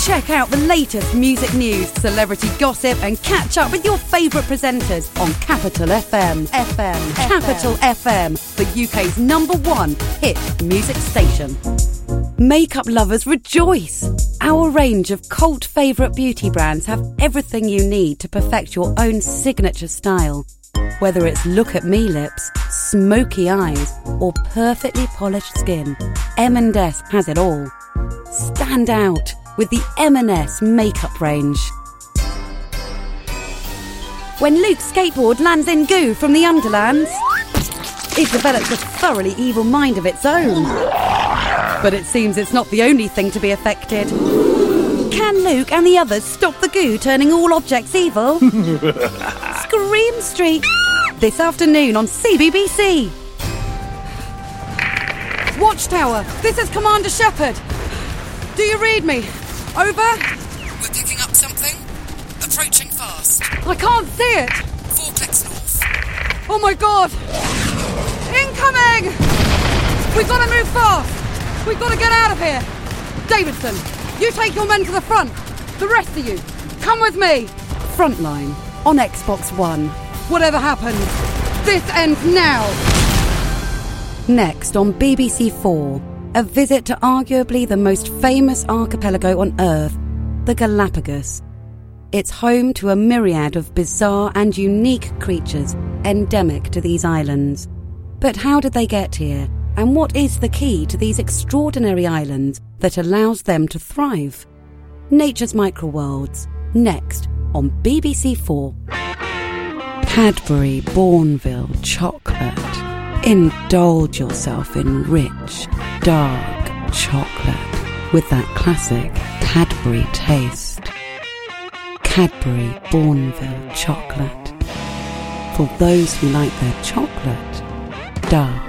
Check out the latest music news, celebrity gossip and catch up with your favourite presenters on Capital FM. Capital FM, the UK's #1 hit music station. Makeup lovers rejoice! Our range of cult favourite beauty brands have everything you need to perfect your own signature style. Whether it's look-at-me lips, smoky eyes or perfectly polished skin, M&S has it all. Stand out with the M&S makeup range. When Luke's skateboard lands in goo from the Underlands, it develops a thoroughly evil mind of its own. But it seems it's not the only thing to be affected. Can Luke and the others stop the goo turning all objects evil? Scream Street, this afternoon on CBBC. Watchtower, this is Commander Shepard. Do you read me? Over? We're picking up something. Approaching fast. I can't see it. 4 clicks north. Oh my God! Incoming! We've got to move fast. We've got to get out of here. Davidson, you take your men to the front. The rest of you, come with me. Frontline on Xbox One. Whatever happens, this ends now. Next on BBC 4. A visit to arguably the most famous archipelago on Earth, the Galapagos. It's home to a myriad of bizarre and unique creatures endemic to these islands. But how did they get here? And what is the key to these extraordinary islands that allows them to thrive? Nature's Microworlds, next on BBC 4. Cadbury Bourneville chocolate. Indulge yourself in rich, dark chocolate with that classic Cadbury taste. Cadbury Bourneville chocolate. For those who like their chocolate dark.